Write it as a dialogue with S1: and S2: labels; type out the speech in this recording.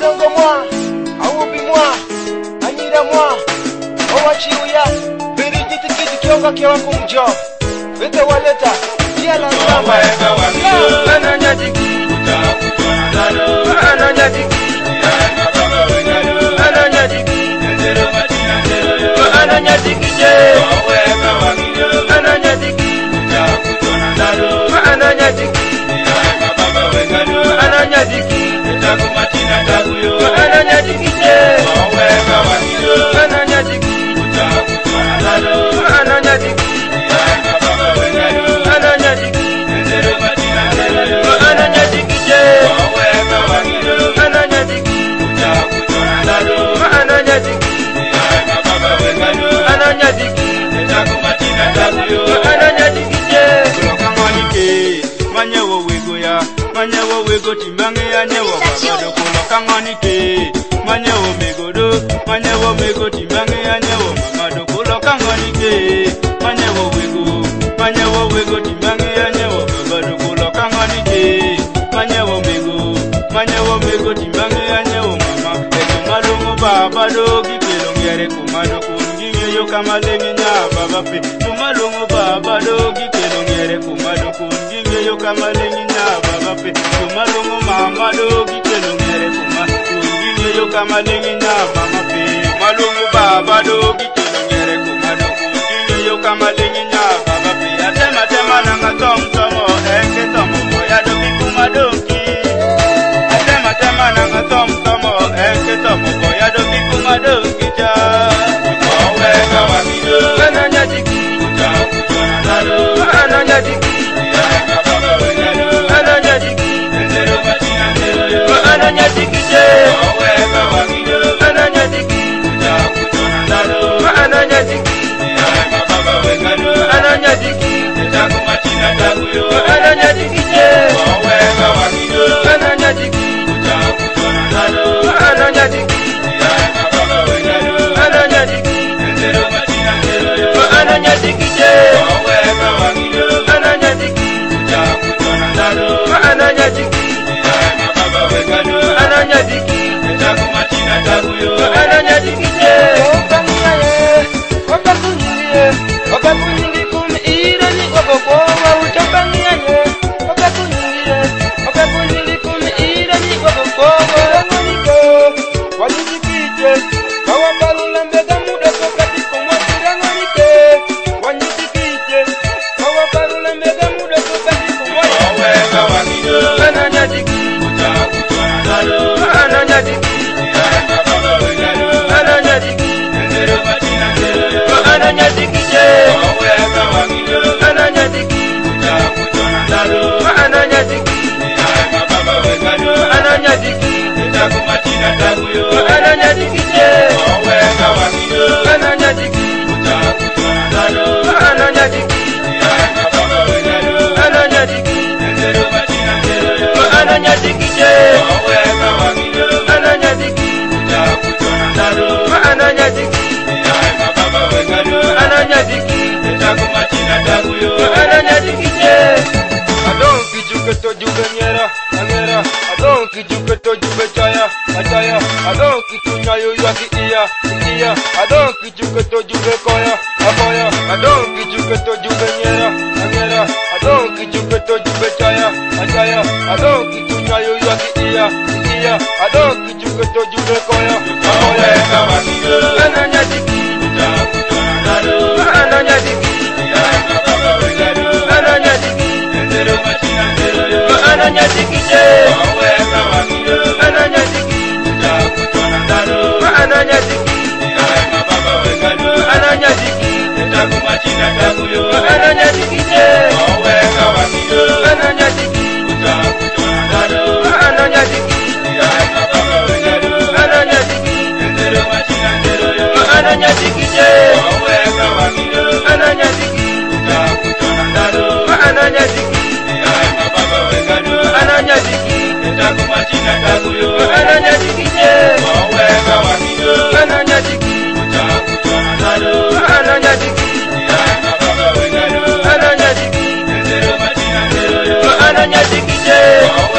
S1: Alongo moi, Awubi moi, Anira moi, Owachiuya, Berijiti kiti kionga kiwa kumjo. Vete waleta, kia la samba. Ananyatiki, ananyatiki, ananyatiki, ananyatiki je, ananyatiki, ananyatiki, ananyatiki, ananyatiki je, ananyatiki, ananyatiki.
S2: Manyewo wego timbange ya nyewo babado kulo kangonike. Manyewo megodo, manyewo mego timbange ya nyewo mamado kulo kangonike. Manyewo wego timbange ya nyewo babado kulo kangonike. Manyewo mego timbange ya nyewo mama. Ego malungo babado gikelo ngere kumado kunginge yo kamalengi nya babape. Tumalungo babado gikelo ngere kumado kunginge yo kamalengi nya babape. Tumalungo mamado gikelo ngere kumado kunginge yo kamalengi nya mamape. Malungo babado gikelo ngere kumado kunginge yo kamalengi nya babape. Atema nanga tomo enge tomo boya do bikumadonki. Atema nanga tomo enge tomo boya do bikumadonki ja. Owega wakido ananyatiki, ananyatiki, ananyatiki, ananyatiki je, ananyatiki, ananyatiki, ananyatiki, ananyatiki je, ananyatiki, ananyatiki, ananyatiki, ananyatiki je, ananyatiki, ananyatiki, ananyatiki, ananyatiki je. Okakunyingi kumi ira ni gogogowa utopania ye. Okakunyingi kumi ira ni gogogowa ngonike. Wanyikije, kawabalula mbega muda sokati kumwasira ngonike. Wanyikije, kawabalula mbega muda sokati kumwasira. Ananyatiki, ananyatiki, ananyatiki, ananyatiki je, ananyatiki, ananyatiki, ananyatiki, ananyatiki je, ananyatiki, ananyatiki, ananyatiki, ananyatiki je, ananyatiki, ananyatiki, ananyatiki, ananyatiki je. Adonki juke to jube nyera, anyera. Adonki juke to jube chaya, achaya. Adonki tunyayo yaki iya. Adonki juke to jube koya, akoya. Adonki juke to jube nyera, anyera. Adonki juke to jube chaya, achaya. Adonki tunyayo yaki iya. Adonki juke to jube koya, akoya. Ananyatiki, ananyatiki, ananyatiki, ananyatiki je, ananyatiki, ananyatiki, ananyatiki, ananyatiki je, ananyatiki, ananyatiki, ananyatiki, ananyatiki je, ananyatiki, ananyatiki, ananyatiki, ananyatiki je, ananyatiki, ananyatiki, ananyatiki, ananyatiki je.